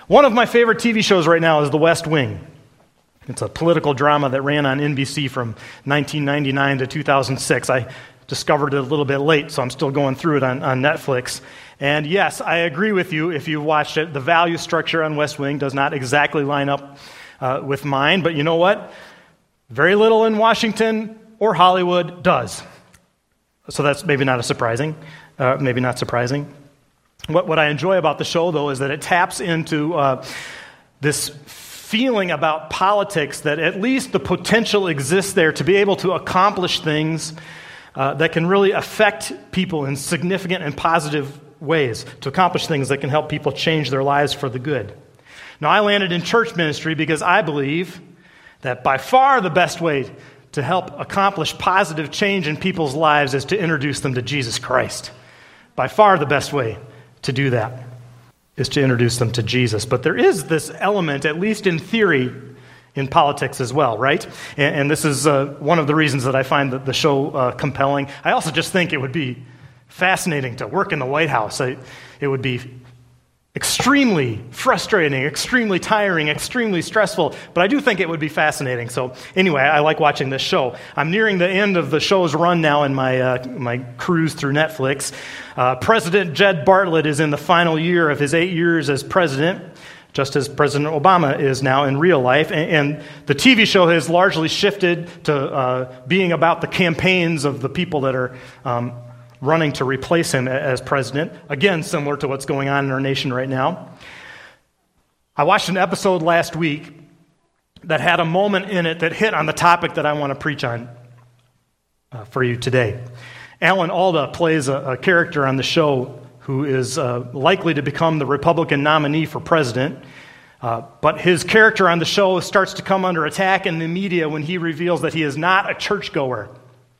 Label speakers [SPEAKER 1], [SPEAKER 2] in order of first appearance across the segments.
[SPEAKER 1] One of my favorite TV shows right now is The West Wing. It's a political drama that ran on NBC from 1999 to 2006. I discovered it a little bit late, so I'm still going through it on Netflix. And yes, I agree with you if you've watched it. The value structure on West Wing does not exactly line up with mine, but you know what? Very little in Washington or Hollywood does. So that's maybe not surprising. What I enjoy about the show, though, is that it taps into this feeling about politics that at least the potential exists there to be able to accomplish things that can really affect people in significant and positive ways, to accomplish things that can help people change their lives for the good. Now, I landed in church ministry because I believe that by far the best way to help accomplish positive change in people's lives is to introduce them to Jesus Christ. By far the best way to do that is to introduce them to Jesus. But there is this element, at least in theory, in politics as well, right? And this is one of the reasons that I find the show compelling. I also just think it would be fascinating to work in the White House. It would be extremely frustrating, extremely tiring, extremely stressful, but I do think it would be fascinating. So anyway, I like watching this show. I'm nearing the end of the show's run now in my cruise through Netflix. President Jed Bartlett is in the final year of his 8 years as president, just as President Obama is now in real life. And the TV show has largely shifted to being about the campaigns of the people that are running to replace him as president. Again, similar to what's going on in our nation right now. I watched an episode last week that had a moment in it that hit on the topic that I want to preach on for you today. Alan Alda plays a character on the show who is likely to become the Republican nominee for president. But his character on the show starts to come under attack in the media when he reveals that he is not a churchgoer.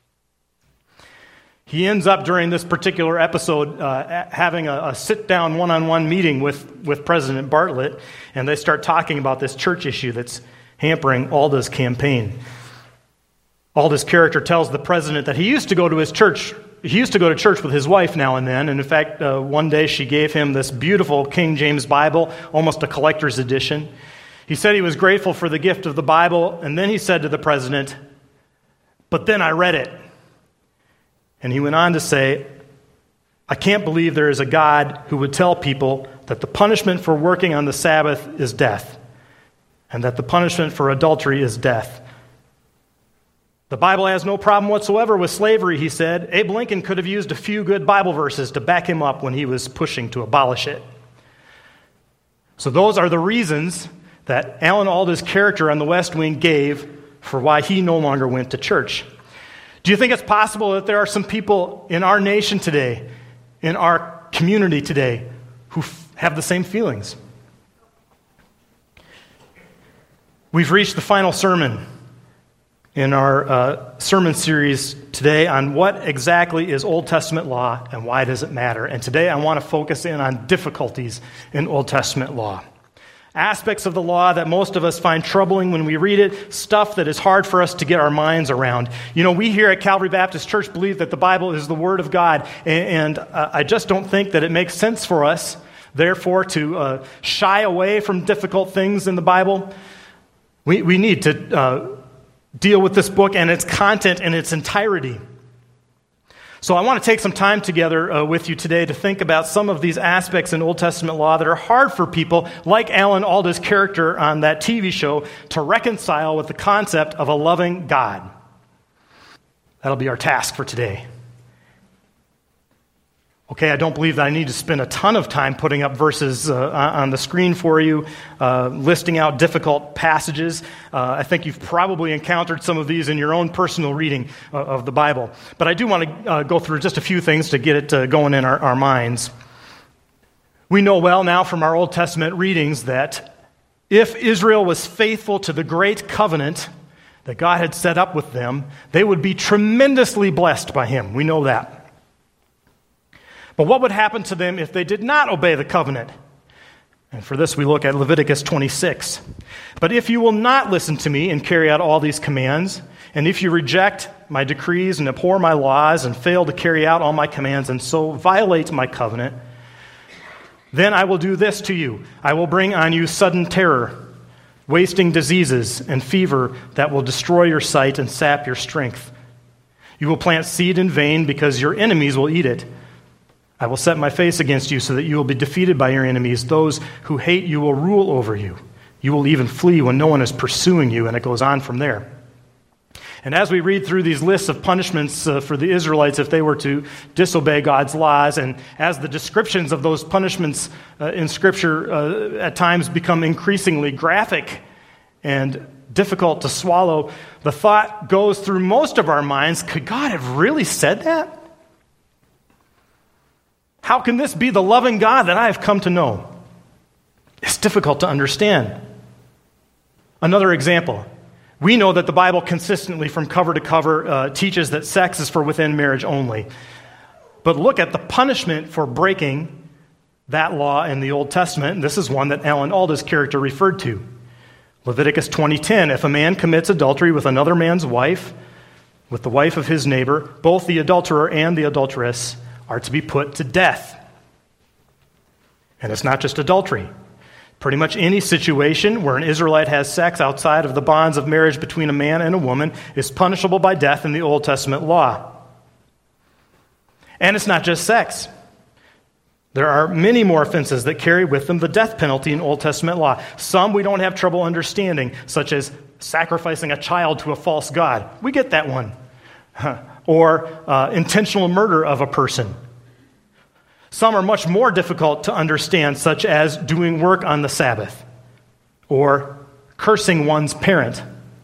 [SPEAKER 1] He ends up during this particular episode having a sit-down one-on-one meeting with President Bartlett, and they start talking about this church issue that's hampering Alda's campaign. Alda's character tells the president that he used to go to his church. He used to go to church with his wife now and then, and in fact, one day she gave him this beautiful King James Bible, almost a collector's edition. He said he was grateful for the gift of the Bible, and then he said to the president, "But then I read it." And he went on to say, "I can't believe there is a God who would tell people that the punishment for working on the Sabbath is death, and that the punishment for adultery is death. The Bible has no problem whatsoever with slavery," he said. Abe Lincoln could have used a few good Bible verses to back him up when he was pushing to abolish it. So those are the reasons that Alan Alda's character on the West Wing gave for why he no longer went to church. Do you think it's possible that there are some people in our nation today, in our community today, who have the same feelings? We've reached the final sermon in our sermon series today on what exactly is Old Testament law and why does it matter. And today I want to focus in on difficulties in Old Testament law. Aspects of the law that most of us find troubling when we read it, stuff that is hard for us to get our minds around. You know, we here at Calvary Baptist Church believe that the Bible is the Word of God, and I just don't think that it makes sense for us, therefore, to shy away from difficult things in the Bible. We need to deal with this book and its content in its entirety. So I want to take some time together with you today to think about some of these aspects in Old Testament law that are hard for people, like Alan Alda's character on that TV show, to reconcile with the concept of a loving God. That'll be our task for today. Okay, I don't believe that I need to spend a ton of time putting up verses on the screen for you, listing out difficult passages. I think you've probably encountered some of these in your own personal reading of the Bible. But I do want to go through just a few things to get it going in our minds. We know well now from our Old Testament readings that if Israel was faithful to the great covenant that God had set up with them, they would be tremendously blessed by Him. We know that. But what would happen to them if they did not obey the covenant? And for this we look at Leviticus 26. "But if you will not listen to me and carry out all these commands, and if you reject my decrees and abhor my laws and fail to carry out all my commands and so violate my covenant, Then I will do this to you. I will bring on you sudden terror, wasting diseases and fever that will destroy your sight and sap your strength. You will plant seed in vain because your enemies will eat it. I will set my face against you so that you will be defeated by your enemies. Those who hate you will rule over you. You will even flee when no one is pursuing you, and it goes on from there. And as we read through these lists of punishments for the Israelites if they were to disobey God's laws, and as the descriptions of those punishments in Scripture at times become increasingly graphic and difficult to swallow, the thought goes through most of our minds, could God have really said that? How can this be the loving God that I have come to know? It's difficult to understand. Another example. We know that the Bible consistently, from cover to cover, teaches that sex is for within marriage only. But look at the punishment for breaking that law in the Old Testament, and this is one that Alan Alda's character referred to. Leviticus 20:10, if a man commits adultery with another man's wife, with the wife of his neighbor, both the adulterer and the adulteress are to be put to death. And it's not just adultery. Pretty much any situation where an Israelite has sex outside of the bonds of marriage between a man and a woman is punishable by death in the Old Testament law. And it's not just sex. There are many more offenses that carry with them the death penalty in Old Testament law. Some we don't have trouble understanding, such as sacrificing a child to a false god. We get that one. Or intentional murder of a person. Some are much more difficult to understand, such as doing work on the Sabbath or cursing one's parent.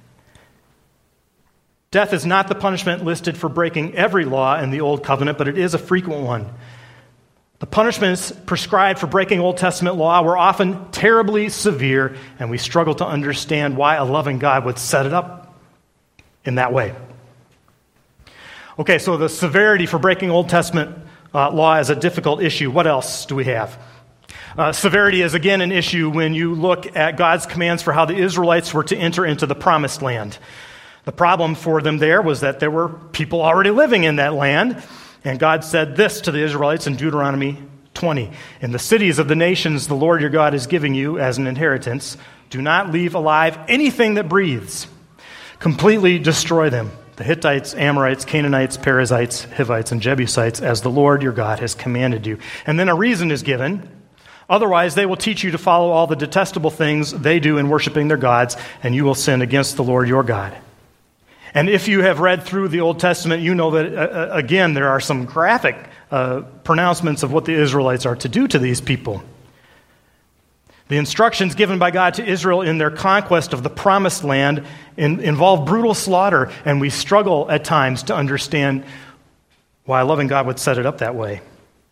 [SPEAKER 1] Death is not the punishment listed for breaking every law in the Old Covenant, but it is a frequent one. The punishments prescribed for breaking Old Testament law were often terribly severe, and we struggle to understand why a loving God would set it up in that way. Okay, so the severity for breaking Old Testament law is a difficult issue. What else do we have? Severity is again an issue when you look at God's commands for how the Israelites were to enter into the Promised Land. The problem for them there was that there were people already living in that land, and God said this to the Israelites in Deuteronomy 20. In the cities of the nations the Lord your God is giving you as an inheritance, do not leave alive anything that breathes. Completely destroy them. The Hittites, Amorites, Canaanites, Perizzites, Hivites, and Jebusites, as the Lord your God has commanded you. And then a reason is given. Otherwise, they will teach you to follow all the detestable things they do in worshiping their gods, and you will sin against the Lord your God. And if you have read through the Old Testament, you know that, again, there are some graphic pronouncements of what the Israelites are to do to these people. The instructions given by God to Israel in their conquest of the Promised Land involve brutal slaughter, and we struggle at times to understand why a loving God would set it up that way.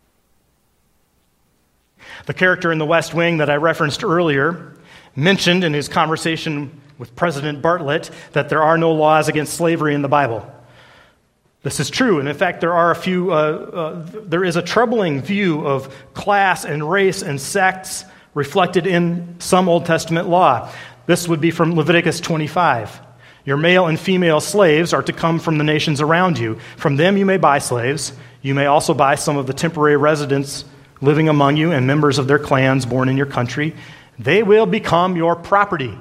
[SPEAKER 1] The character in The West Wing that I referenced earlier mentioned in his conversation with President Bartlett that there are no laws against slavery in the Bible. This is true, and in fact, there is a troubling view of class and race and sects reflected in some Old Testament law. This would be from Leviticus 25. Your male and female slaves are to come from the nations around you. From them you may buy slaves. You may also buy some of the temporary residents living among you and members of their clans born in your country. They will become your property.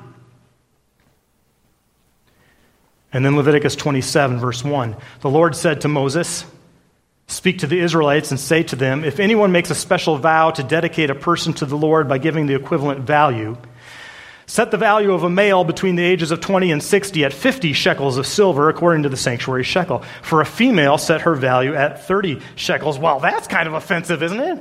[SPEAKER 1] And then Leviticus 27, verse 1. The Lord said to Moses, speak to the Israelites and say to them, if anyone makes a special vow to dedicate a person to the Lord by giving the equivalent value, set the value of a male between the ages of 20 and 60 at 50 shekels of silver according to the sanctuary shekel. For a female, set her value at 30 shekels. Well, that's kind of offensive, isn't it?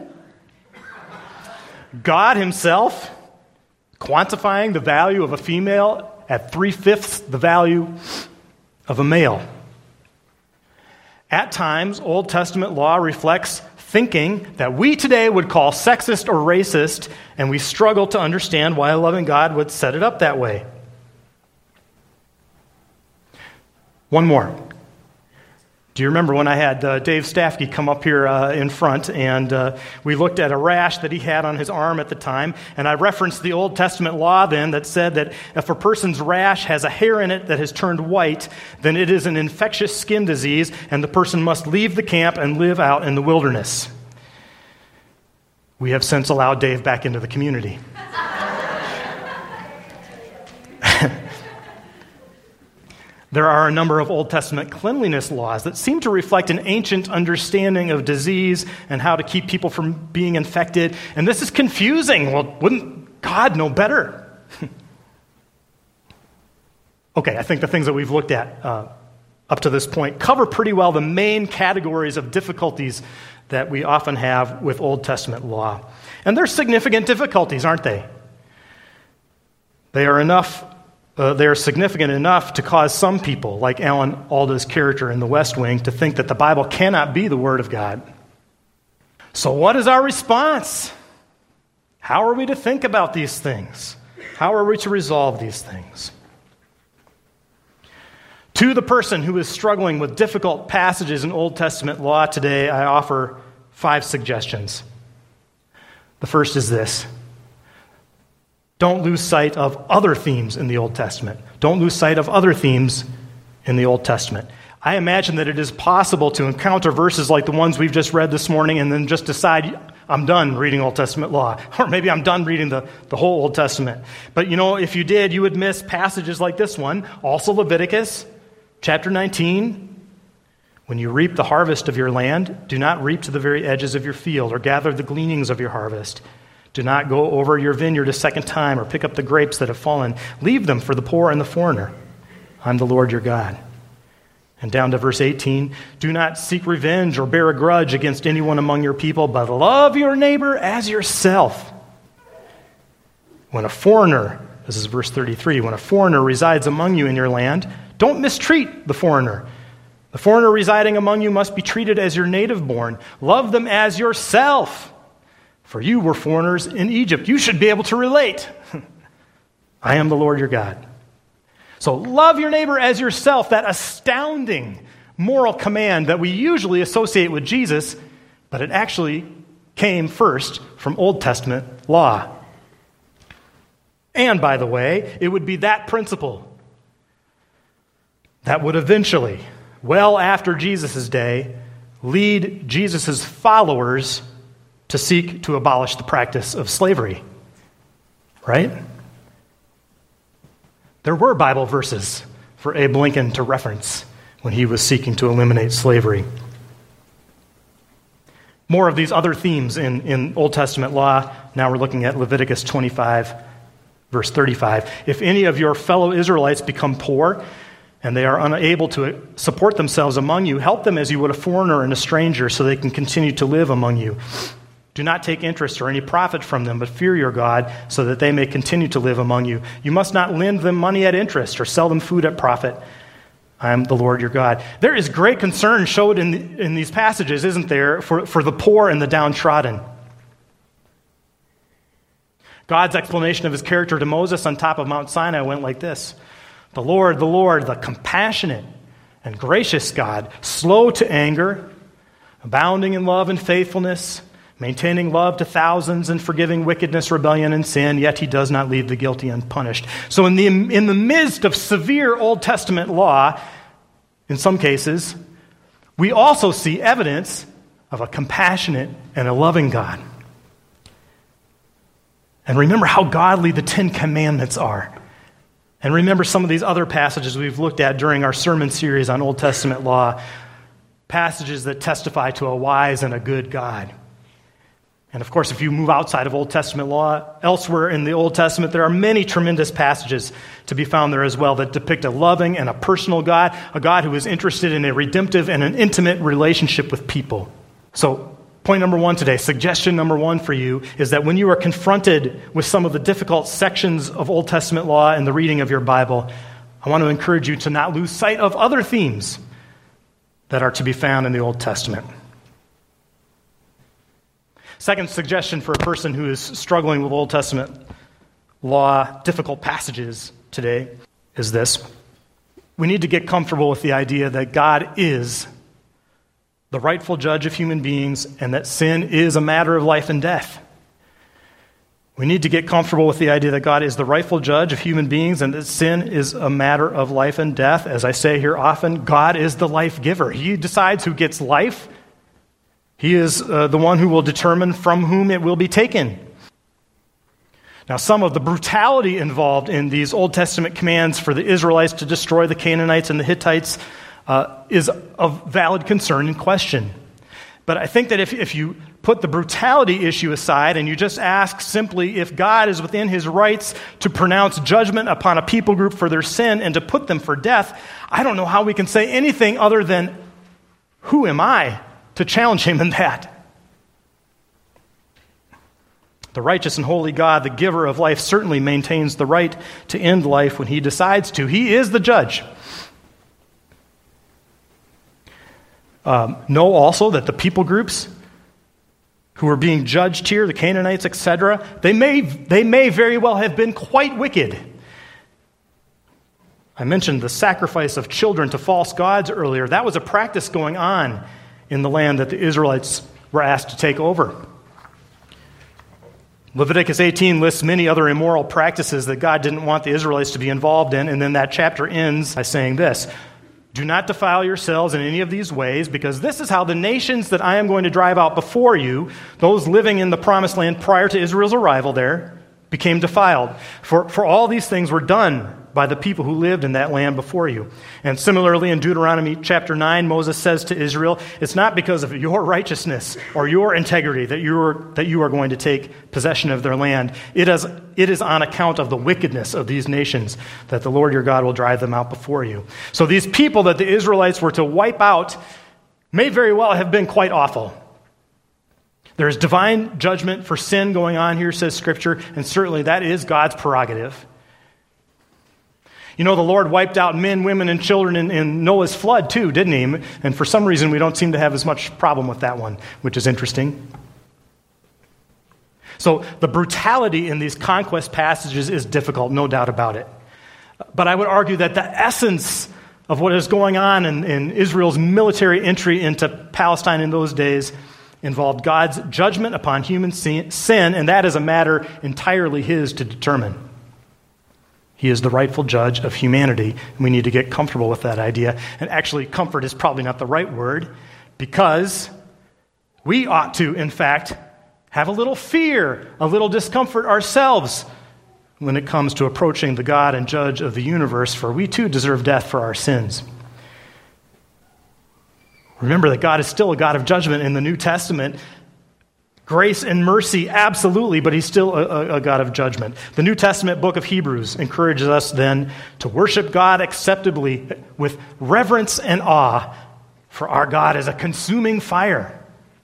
[SPEAKER 1] God himself quantifying the value of a female at 3/5 the value of a male. At times, Old Testament law reflects thinking that we today would call sexist or racist, and we struggle to understand why a loving God would set it up that way. One more. Do you remember when I had Dave Staffke come up here in front, and we looked at a rash that he had on his arm at the time, and I referenced the Old Testament law then that said that if a person's rash has a hair in it that has turned white, then it is an infectious skin disease, and the person must leave the camp and live out in the wilderness. We have since allowed Dave back into the community. There are a number of Old Testament cleanliness laws that seem to reflect an ancient understanding of disease and how to keep people from being infected. And this is confusing. Well, wouldn't God know better? Okay, I think the things that we've looked at up to this point cover pretty well the main categories of difficulties that we often have with Old Testament law. And they're significant difficulties, aren't they? They are significant enough to cause some people, like Alan Alda's character in The West Wing, to think that the Bible cannot be the Word of God. So what is our response? How are we to think about these things? How are we to resolve these things? To the person who is struggling with difficult passages in Old Testament law today, I offer 5 suggestions. The first is this. Don't lose sight of other themes in the Old Testament. Don't lose sight of other themes in the Old Testament. I imagine that it is possible to encounter verses like the ones we've just read this morning and then just decide, I'm done reading Old Testament law. Or maybe I'm done reading the whole Old Testament. But if you did, you would miss passages like this one. Also Leviticus chapter 19. When you reap the harvest of your land, do not reap to the very edges of your field or gather the gleanings of your harvest. Do not go over your vineyard a second time or pick up the grapes that have fallen. Leave them for the poor and the foreigner. I'm the Lord your God. And down to verse 18, do not seek revenge or bear a grudge against anyone among your people, but love your neighbor as yourself. When a foreigner, this is verse 33, when a foreigner resides among you in your land, don't mistreat the foreigner. The foreigner residing among you must be treated as your native born. Love them as yourself. For you were foreigners in Egypt. You should be able to relate. I am the Lord your God. So love your neighbor as yourself, that astounding moral command that we usually associate with Jesus, but it actually came first from Old Testament law. And by the way, it would be that principle that would eventually, well after Jesus' day, lead Jesus' followers to seek to abolish the practice of slavery. Right? There were Bible verses for Abe Lincoln to reference when he was seeking to eliminate slavery. More of these other themes in Old Testament law. Now we're looking at Leviticus 25, verse 35. If any of your fellow Israelites become poor and they are unable to support themselves among you, help them as you would a foreigner and a stranger so they can continue to live among you. Do not take interest or any profit from them, but fear your God so that they may continue to live among you. You must not lend them money at interest or sell them food at profit. I am the Lord your God. There is great concern showed in these passages, isn't there, for the poor and the downtrodden. God's explanation of his character to Moses on top of Mount Sinai went like this. The Lord, the compassionate and gracious God, slow to anger, abounding in love and faithfulness, maintaining love to thousands and forgiving wickedness, rebellion, and sin, yet he does not leave the guilty unpunished. So in the midst of severe Old Testament law, in some cases, we also see evidence of a compassionate and a loving God. And remember how godly the 10 Commandments are. And remember some of these other passages we've looked at during our sermon series on Old Testament law, passages that testify to a wise and a good God. And of course, if you move outside of Old Testament law, elsewhere in the Old Testament, there are many tremendous passages to be found there as well that depict a loving and a personal God, a God who is interested in a redemptive and an intimate relationship with people. So, point number 1 today, suggestion number 1 for you is that when you are confronted with some of the difficult sections of Old Testament law in the reading of your Bible, I want to encourage you to not lose sight of other themes that are to be found in the Old Testament. Second suggestion for a person who is struggling with Old Testament law, difficult passages today, is this. We need to get comfortable with the idea that God is the rightful judge of human beings and that sin is a matter of life and death. We need to get comfortable with the idea that God is the rightful judge of human beings and that sin is a matter of life and death. As I say here often, God is the life giver. He decides who gets life. He is the one who will determine from whom it will be taken. Now, some of the brutality involved in these Old Testament commands for the Israelites to destroy the Canaanites and the Hittites is of valid concern and question. But I think that if you put the brutality issue aside and you just ask simply if God is within his rights to pronounce judgment upon a people group for their sin and to put them for death, I don't know how we can say anything other than, who am I to challenge him in that? The righteous and holy God, the giver of life, certainly maintains the right to end life when he decides to. He is the judge. Know also that the people groups who are being judged here, the Canaanites, etc., they may very well have been quite wicked. I mentioned the sacrifice of children to false gods earlier. That was a practice going on in the land that the Israelites were asked to take over. Leviticus 18 lists many other immoral practices that God didn't want the Israelites to be involved in, and then that chapter ends by saying this: do not defile yourselves in any of these ways, because this is how the nations that I am going to drive out before you, those living in the promised land prior to Israel's arrival there, became defiled. For all these things were done by the people who lived in that land before you. And similarly, in Deuteronomy chapter 9, Moses says to Israel, it's not because of your righteousness or your integrity that you are going to take possession of their land. It is on account of the wickedness of these nations that the Lord your God will drive them out before you. So these people that the Israelites were to wipe out may very well have been quite awful. There is divine judgment for sin going on here, says Scripture, and certainly that is God's prerogative. You know, the Lord wiped out men, women, and children in Noah's flood too, didn't he? And for some reason, we don't seem to have as much problem with that one, which is interesting. So the brutality in these conquest passages is difficult, no doubt about it. But I would argue that the essence of what is going on in Israel's military entry into Palestine in those days involved God's judgment upon human sin, and that is a matter entirely his to determine. He is the rightful judge of humanity, and we need to get comfortable with that idea. And actually, comfort is probably not the right word, because we ought to, in fact, have a little fear, a little discomfort ourselves when it comes to approaching the God and judge of the universe, for we too deserve death for our sins. Remember that God is still a God of judgment in the New Testament. Grace and mercy, absolutely, but he's still a God of judgment. The New Testament book of Hebrews encourages us then to worship God acceptably with reverence and awe, for our God is a consuming fire.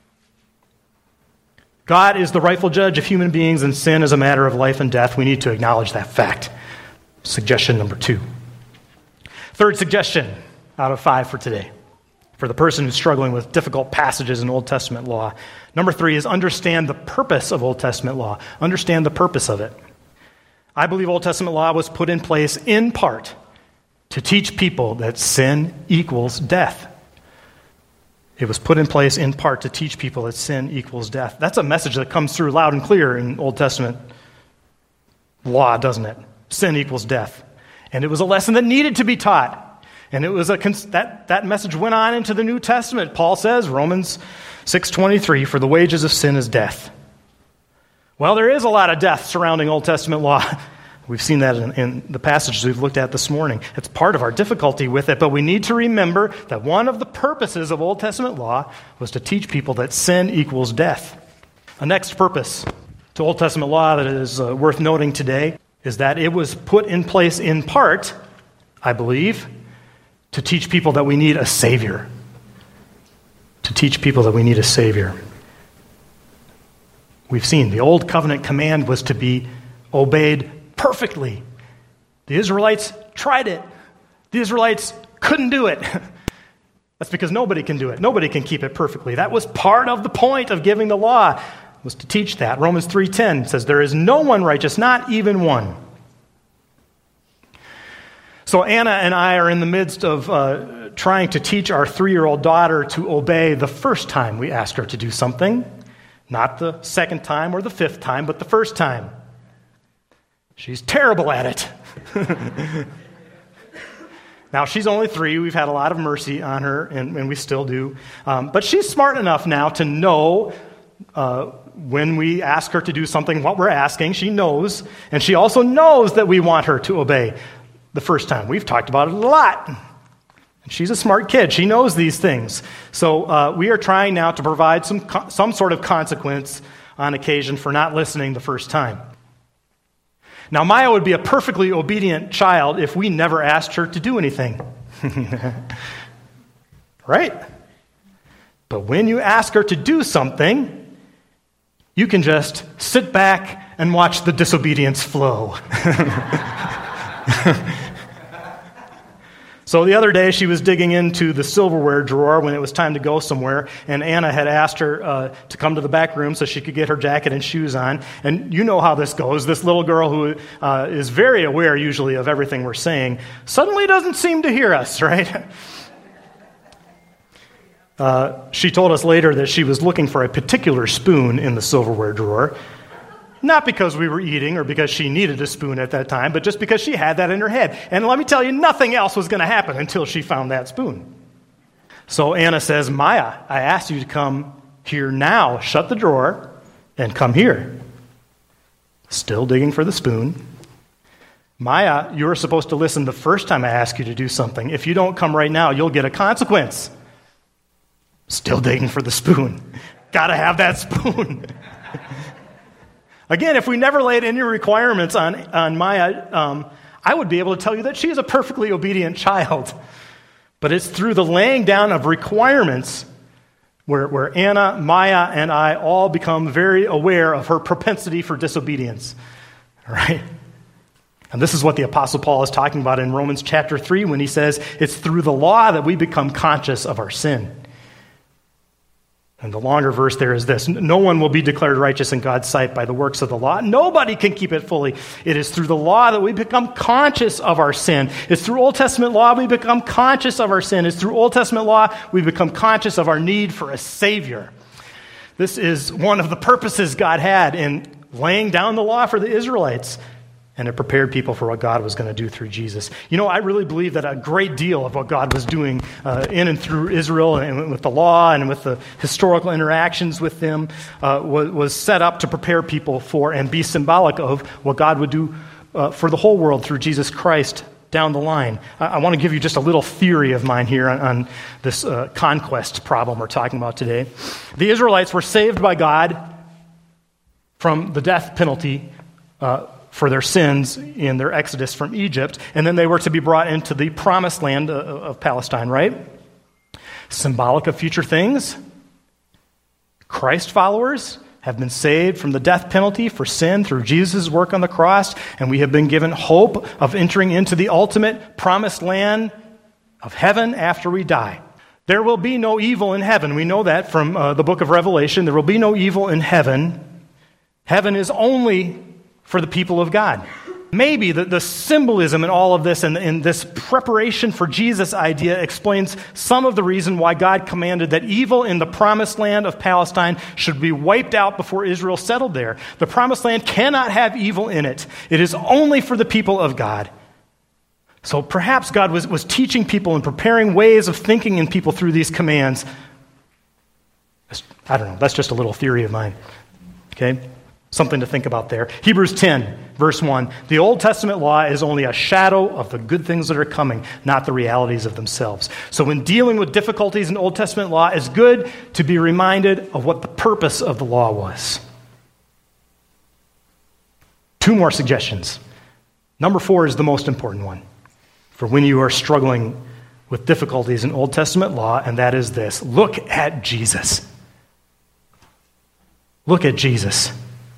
[SPEAKER 1] God is the rightful judge of human beings, and sin is a matter of life and death. We need to acknowledge that fact. Suggestion number 2. Third suggestion out of 5 for today, for the person who's struggling with difficult passages in Old Testament law. Number 3 is understand the purpose of Old Testament law. Understand the purpose of it. I believe Old Testament law was put in place in part to teach people that sin equals death. It was put in place in part to teach people that sin equals death. That's a message that comes through loud and clear in Old Testament law, doesn't it? Sin equals death. And it was a lesson that needed to be taught. And it was that message went on into the New Testament. Paul says, Romans 6:23, for the wages of sin is death. Well, there is a lot of death surrounding Old Testament law. We've seen that in the passages we've looked at this morning. It's part of our difficulty with it, but we need to remember that one of the purposes of Old Testament law was to teach people that sin equals death. A next purpose to Old Testament law that is worth noting today is that it was put in place in part, I believe, to teach people that we need a Savior. To teach people that we need a Savior. We've seen the Old Covenant command was to be obeyed perfectly. The Israelites tried it. The Israelites couldn't do it. That's because nobody can do it. Nobody can keep it perfectly. That was part of the point of giving the law, was to teach that. Romans 3:10 says, there is no one righteous, not even one. So Anna and I are in the midst of trying to teach our 3-year-old daughter to obey the first time we ask her to do something. Not the second time or the 5th time, but the first time. She's terrible at it. Now, she's only 3. We've had a lot of mercy on her, and we still do. But she's smart enough now to know when we ask her to do something, what we're asking. She knows, and she also knows that we want her to obey the first time. We've talked about it a lot. And she's a smart kid. She knows these things. So we are trying now to provide some sort of consequence on occasion for not listening the first time. Now, Maya would be a perfectly obedient child if we never asked her to do anything. Right? But when you ask her to do something, you can just sit back and watch the disobedience flow. So the other day, she was digging into the silverware drawer when it was time to go somewhere, and Anna had asked her to come to the back room so she could get her jacket and shoes on. And you know how this goes. This little girl who is very aware usually of everything we're saying suddenly doesn't seem to hear us, right? She told us later that she was looking for a particular spoon in the silverware drawer. Not because we were eating or because she needed a spoon at that time, but just because she had that in her head. And let me tell you, nothing else was going to happen until she found that spoon. So Anna says, Maya, I asked you to come here now. Shut the drawer and come here. Still digging for the spoon. Maya, you're supposed to listen the first time I ask you to do something. If you don't come right now, you'll get a consequence. Still digging for the spoon. Got to have that spoon. Again, if we never laid any requirements on Maya, I would be able to tell you that she is a perfectly obedient child. But it's through the laying down of requirements where Anna, Maya, and I all become very aware of her propensity for disobedience. All right? And this is what the Apostle Paul is talking about in Romans chapter 3 when he says, it's through the law that we become conscious of our sin. And the longer verse there is this: no one will be declared righteous in God's sight by the works of the law. Nobody can keep it fully. It is through the law that we become conscious of our sin. It's through Old Testament law we become conscious of our sin. It's through Old Testament law we become conscious of our need for a Savior. This is one of the purposes God had in laying down the law for the Israelites. And it prepared people for what God was going to do through Jesus. You know, I really believe that a great deal of what God was doing in and through Israel and with the law and with the historical interactions with them was set up to prepare people for and be symbolic of what God would do for the whole world through Jesus Christ down the line. I want to give you just a little theory of mine here on this conquest problem we're talking about today. The Israelites were saved by God from the death penalty for their sins in their exodus from Egypt, and then they were to be brought into the promised land of Palestine, right? Symbolic of future things. Christ followers have been saved from the death penalty for sin through Jesus' work on the cross, and we have been given hope of entering into the ultimate promised land of heaven after we die. There will be no evil in heaven. We know that from the book of Revelation. There will be no evil in heaven. Heaven is only for the people of God. Maybe the symbolism in all of this and in this preparation for Jesus idea explains some of the reason why God commanded that evil in the promised land of Palestine should be wiped out before Israel settled there. The promised land cannot have evil in it. It is only for the people of God. So perhaps God was teaching people and preparing ways of thinking in people through these commands. I don't know. That's just a little theory of mine. Okay? Something to think about there. Hebrews 10, verse 1. The Old Testament law is only a shadow of the good things that are coming, not the realities of themselves. So when dealing with difficulties in Old Testament law, it's good to be reminded of what the purpose of the law was. 2 more suggestions. Number 4 is the most important one for when you are struggling with difficulties in Old Testament law, and that is this: look at Jesus. Look at Jesus.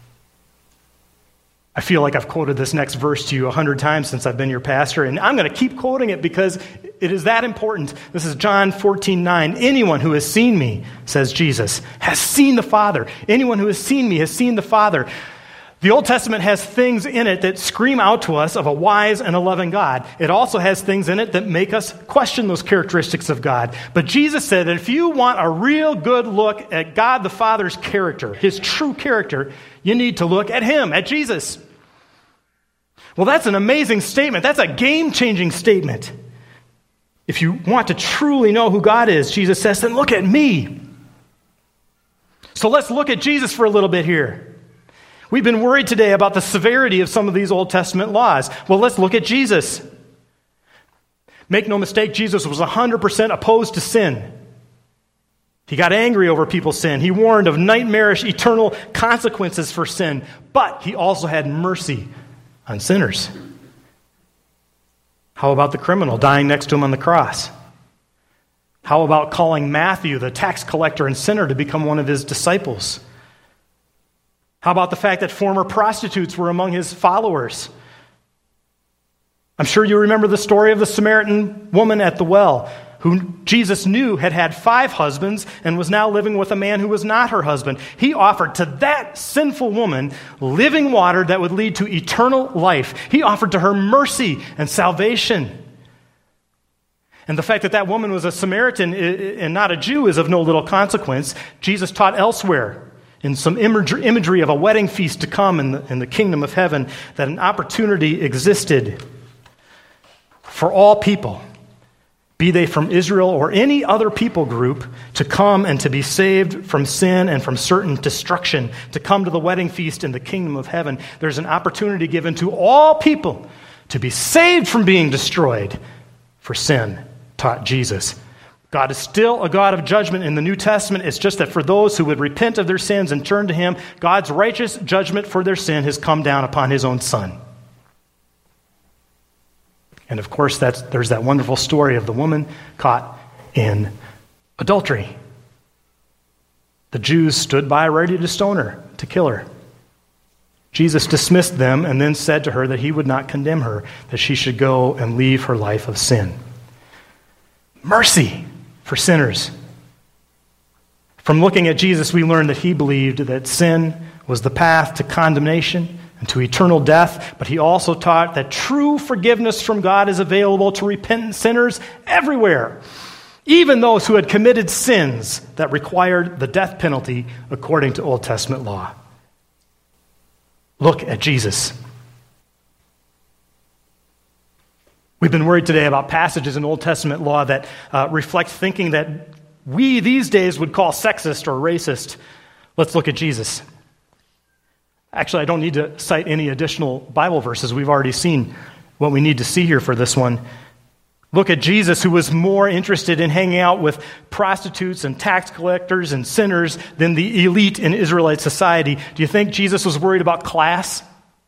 [SPEAKER 1] I feel like I've quoted this next verse to you 100 times since I've been your pastor, and I'm going to keep quoting it because it is that important. This is John 14:9. Anyone who has seen me, says Jesus, has seen the Father. Anyone who has seen me has seen the Father. The Old Testament has things in it that scream out to us of a wise and a loving God. It also has things in it that make us question those characteristics of God. But Jesus said that if you want a real good look at God the Father's character, his true character, you need to look at him, at Jesus. Well, that's an amazing statement. That's a game-changing statement. If you want to truly know who God is, Jesus says, then look at me. So let's look at Jesus for a little bit here. We've been worried today about the severity of some of these Old Testament laws. Well, let's look at Jesus. Make no mistake, Jesus was 100% opposed to sin. He got angry over people's sin. He warned of nightmarish eternal consequences for sin. But he also had mercy on sinners. How about the criminal dying next to him on the cross? How about calling Matthew, the tax collector and sinner, to become one of his disciples? How about the fact that former prostitutes were among his followers? I'm sure you remember the story of the Samaritan woman at the well, who Jesus knew had had 5 husbands and was now living with a man who was not her husband. He offered to that sinful woman living water that would lead to eternal life. He offered to her mercy and salvation. And the fact that that woman was a Samaritan and not a Jew is of no little consequence. Jesus taught elsewhere in some imagery of a wedding feast to come in the kingdom of heaven that an opportunity existed for all people, be they from Israel or any other people group, to come and to be saved from sin and from certain destruction, to come to the wedding feast in the kingdom of heaven. There's an opportunity given to all people to be saved from being destroyed for sin, taught Jesus. God is still a God of judgment in the New Testament. It's just that for those who would repent of their sins and turn to him, God's righteous judgment for their sin has come down upon his own Son. And of course, there's that wonderful story of the woman caught in adultery. The Jews stood by ready to stone her, to kill her. Jesus dismissed them and then said to her that he would not condemn her, that she should go and leave her life of sin. Mercy for sinners. From looking at Jesus, we learned that he believed that sin was the path to condemnation and to eternal death, but he also taught that true forgiveness from God is available to repentant sinners everywhere, even those who had committed sins that required the death penalty according to Old Testament law. Look at Jesus. We've been worried today about passages in Old Testament law that reflect thinking that we these days would call sexist or racist. Let's look at Jesus. Actually, I don't need to cite any additional Bible verses. We've already seen what we need to see here for this one. Look at Jesus, who was more interested in hanging out with prostitutes and tax collectors and sinners than the elite in Israelite society. Do you think Jesus was worried about class?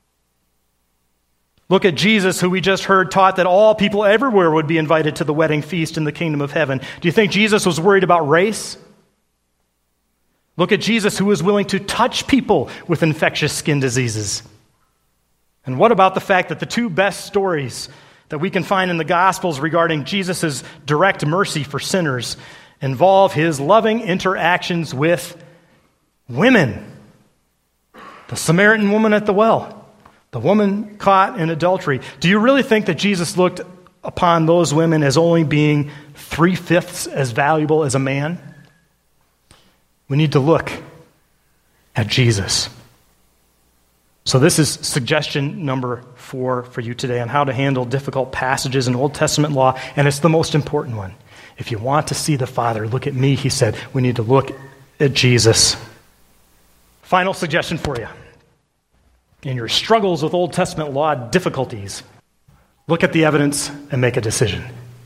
[SPEAKER 1] Look at Jesus, who we just heard taught that all people everywhere would be invited to the wedding feast in the kingdom of heaven. Do you think Jesus was worried about race? Look at Jesus, who was willing to touch people with infectious skin diseases. And what about the fact that the 2 best stories that we can find in the Gospels regarding Jesus' direct mercy for sinners involve his loving interactions with women? The Samaritan woman at the well, the woman caught in adultery. Do you really think that Jesus looked upon those women as only being 3/5 as valuable as a man? We need to look at Jesus. So this is suggestion number 4 for you today on how to handle difficult passages in Old Testament law, and it's the most important one. If you want to see the Father, look at me, he said. We need to look at Jesus. Final suggestion for you. In your struggles with Old Testament law difficulties, look at the evidence and make a decision.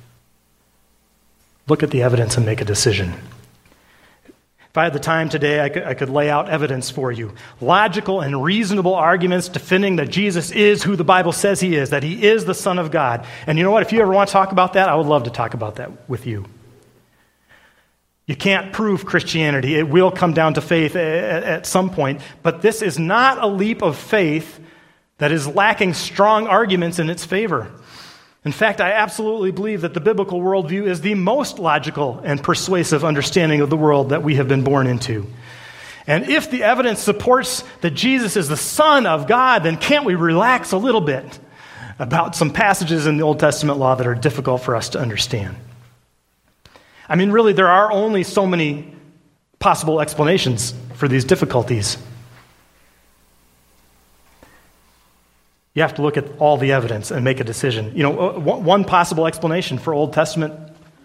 [SPEAKER 1] Look at the evidence and make a decision. If I had the time today, I could lay out evidence for you. Logical and reasonable arguments defending that Jesus is who the Bible says he is, that he is the Son of God. And you know what? If you ever want to talk about that, I would love to talk about that with you. You can't prove Christianity. It will come down to faith at some point. But this is not a leap of faith that is lacking strong arguments in its favor. In fact, I absolutely believe that the biblical worldview is the most logical and persuasive understanding of the world that we have been born into. And if the evidence supports that Jesus is the Son of God, then can't we relax a little bit about some passages in the Old Testament law that are difficult for us to understand? I mean, really, there are only so many possible explanations for these difficulties. You have to look at all the evidence and make a decision. One possible explanation for Old Testament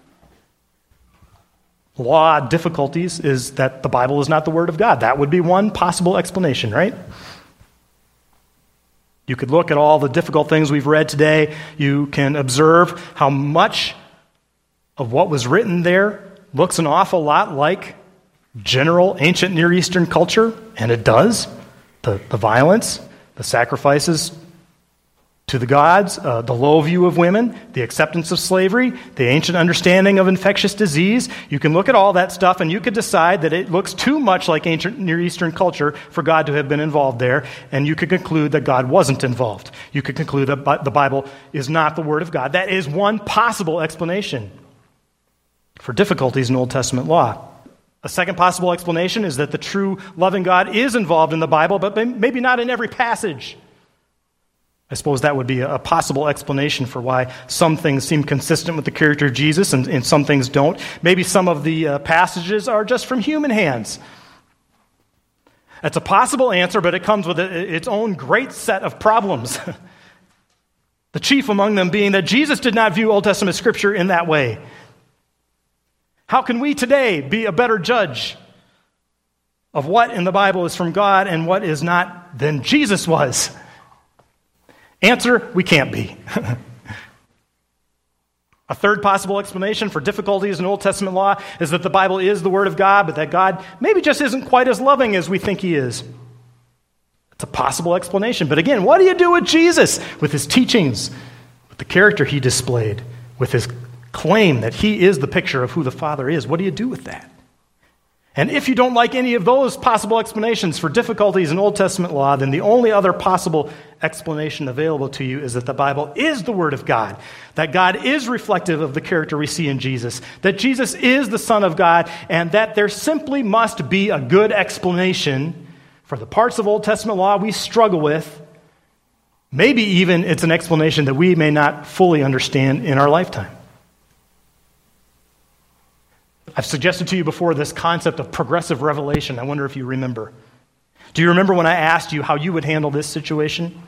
[SPEAKER 1] law difficulties is that the Bible is not the Word of God. That would be one possible explanation, right? You could look at all the difficult things we've read today. You can observe how much of what was written there looks an awful lot like general ancient Near Eastern culture, and it does. The violence, the sacrifices to the gods, the low view of women, the acceptance of slavery, the ancient understanding of infectious disease. You can look at all that stuff and you could decide that it looks too much like ancient Near Eastern culture for God to have been involved there, and you could conclude that God wasn't involved. You could conclude that the Bible is not the Word of God. That is one possible explanation for difficulties in Old Testament law. A second possible explanation is that the true loving God is involved in the Bible, but maybe not in every passage. I suppose that would be a possible explanation for why some things seem consistent with the character of Jesus and some things don't. Maybe some of the passages are just from human hands. That's a possible answer, but it comes with its own great set of problems. The chief among them being that Jesus did not view Old Testament Scripture in that way. How can we today be a better judge of what in the Bible is from God and what is not than Jesus was? Answer, we can't be. A third possible explanation for difficulties in Old Testament law is that the Bible is the Word of God, but that God maybe just isn't quite as loving as we think He is. It's a possible explanation. But again, what do you do with Jesus? With His teachings, with the character He displayed, with His claim that He is the picture of who the Father is? What do you do with that? And if you don't like any of those possible explanations for difficulties in Old Testament law, then the only other possible explanation available to you is that the Bible is the Word of God, that God is reflective of the character we see in Jesus, that Jesus is the Son of God, and that there simply must be a good explanation for the parts of Old Testament law we struggle with. Maybe even it's an explanation that we may not fully understand in our lifetime. I've suggested to you before this concept of progressive revelation. I wonder if you remember. Do you remember when I asked you how you would handle this situation?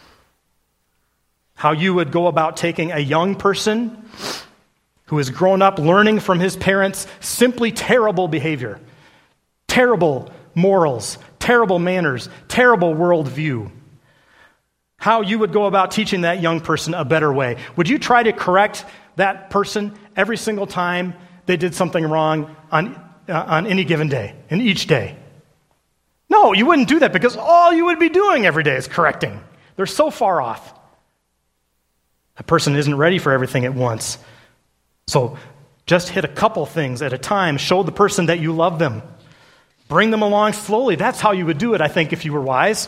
[SPEAKER 1] How you would go about taking a young person who has grown up learning from his parents simply terrible behavior, terrible morals, terrible manners, terrible worldview. How you would go about teaching that young person a better way. Would you try to correct that person every single time they did something wrong on any given day, in each day? No, you wouldn't do that because all you would be doing every day is correcting. They're so far off. A person isn't ready for everything at once. So just hit a couple things at a time. Show the person that you love them. Bring them along slowly. That's how you would do it, I think, if you were wise.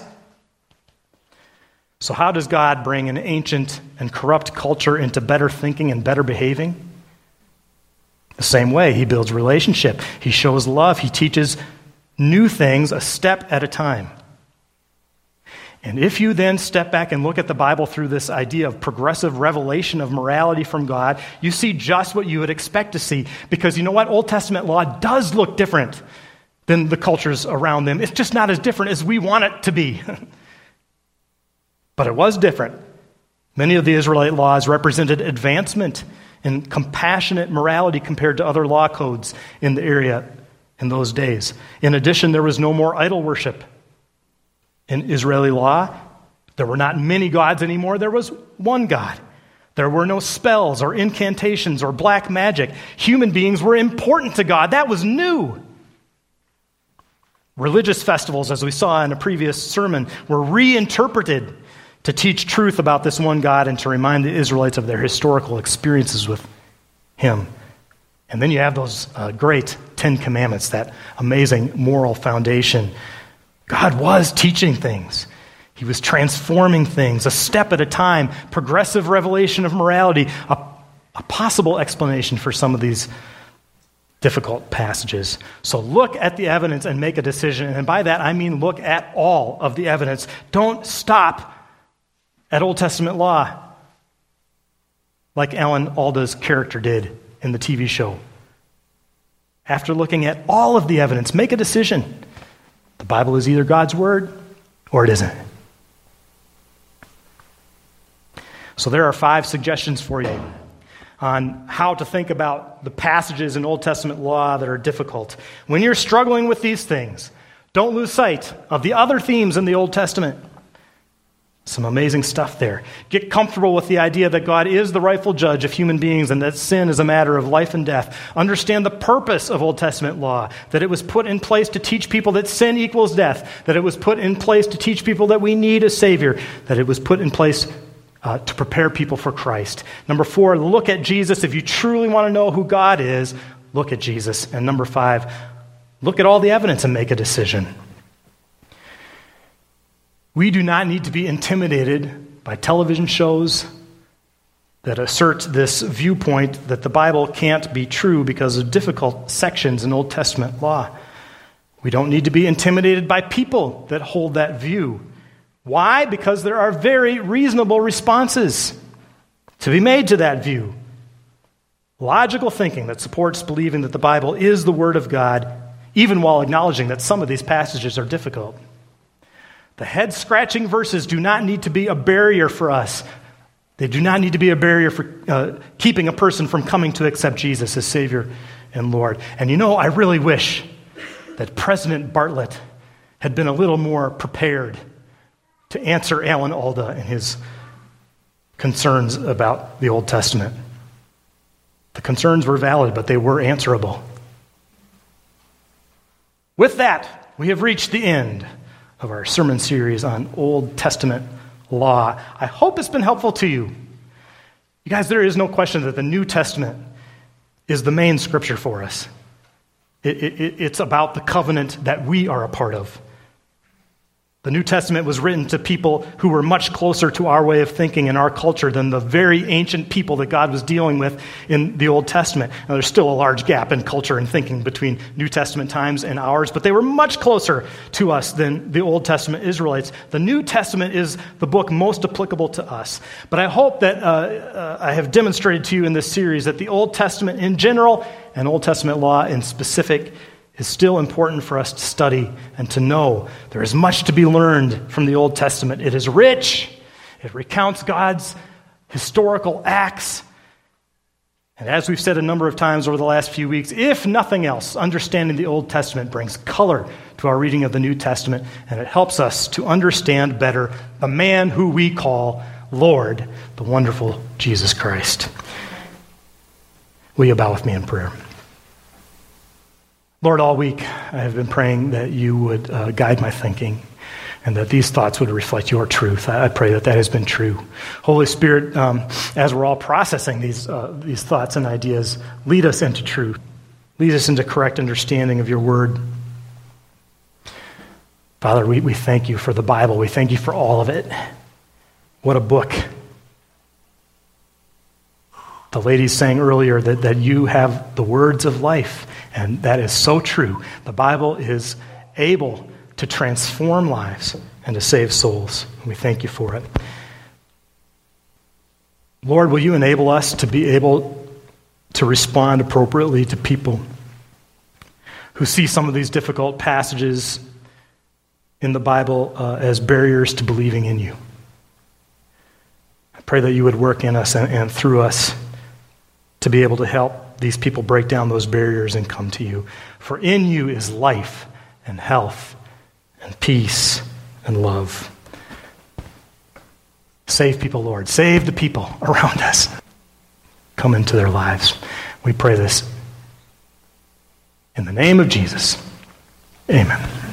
[SPEAKER 1] So how does God bring an ancient and corrupt culture into better thinking and better behaving? The same way, He builds relationship. He shows love. He teaches new things a step at a time. And if you then step back and look at the Bible through this idea of progressive revelation of morality from God, you see just what you would expect to see. Because you know what? Old Testament law does look different than the cultures around them. It's just not as different as we want it to be. But it was different. Many of the Israelite laws represented advancement and compassionate morality compared to other law codes in the area in those days. In addition, there was no more idol worship. In Israeli law, there were not many gods anymore. There was one God. There were no spells or incantations or black magic. Human beings were important to God. That was new. Religious festivals, as we saw in a previous sermon, were reinterpreted to teach truth about this one God and to remind the Israelites of their historical experiences with Him. And then you have those great 10 Commandments, that amazing moral foundation. God was teaching things. He was transforming things, a step at a time, progressive revelation of morality, a possible explanation for some of these difficult passages. So look at the evidence and make a decision. And by that, I mean look at all of the evidence. Don't stop at Old Testament law like Alan Alda's character did in the TV show. After looking at all of the evidence, make a decision. The Bible is either God's Word or it isn't. So there are 5 suggestions for you on how to think about the passages in Old Testament law that are difficult. When you're struggling with these things, don't lose sight of the other themes in the Old Testament. Some amazing stuff there. Get comfortable with the idea that God is the rightful judge of human beings and that sin is a matter of life and death. Understand the purpose of Old Testament law, that it was put in place to teach people that sin equals death, that it was put in place to teach people that we need a Savior, that it was put in place to prepare people for Christ. Number 4, look at Jesus. If you truly want to know who God is, look at Jesus. And number 5, look at all the evidence and make a decision. We do not need to be intimidated by television shows that assert this viewpoint that the Bible can't be true because of difficult sections in Old Testament law. We don't need to be intimidated by people that hold that view. Why? Because there are very reasonable responses to be made to that view. Logical thinking that supports believing that the Bible is the Word of God, even while acknowledging that some of these passages are difficult. The head-scratching verses do not need to be a barrier for us. They do not need to be a barrier for keeping a person from coming to accept Jesus as Savior and Lord. And I really wish that President Bartlett had been a little more prepared to answer Alan Alda and his concerns about the Old Testament. The concerns were valid, but they were answerable. With that, we have reached the end of our sermon series on Old Testament law. I hope it's been helpful to you. You guys, there is no question that the New Testament is the main scripture for us. It's about the covenant that we are a part of. The New Testament was written to people who were much closer to our way of thinking and our culture than the very ancient people that God was dealing with in the Old Testament. Now, there's still a large gap in culture and thinking between New Testament times and ours, but they were much closer to us than the Old Testament Israelites. The New Testament is the book most applicable to us. But I hope that I have demonstrated to you in this series that the Old Testament in general and Old Testament law in specific is still important for us to study and to know. There is much to be learned from the Old Testament. It is rich. It recounts God's historical acts. And as we've said a number of times over the last few weeks, if nothing else, understanding the Old Testament brings color to our reading of the New Testament, and it helps us to understand better the man who we call Lord, the wonderful Jesus Christ. Will you bow with me in prayer? Lord, all week I have been praying that you would guide my thinking and that these thoughts would reflect your truth. I pray that that has been true. Holy Spirit, as we're all processing these thoughts and ideas, lead us into truth. Lead us into correct understanding of your word. Father, we thank you for the Bible. We thank you for all of it. What a book. The ladies sang earlier that you have the words of life, and that is so true. The Bible is able to transform lives and to save souls. We thank you for it. Lord, will you enable us to be able to respond appropriately to people who see some of these difficult passages in the Bible as barriers to believing in you. I pray that you would work in us and through us to be able to help these people break down those barriers and come to you. For in you is life and health and peace and love. Save people, Lord. Save the people around us. Come into their lives. We pray this in the name of Jesus. Amen.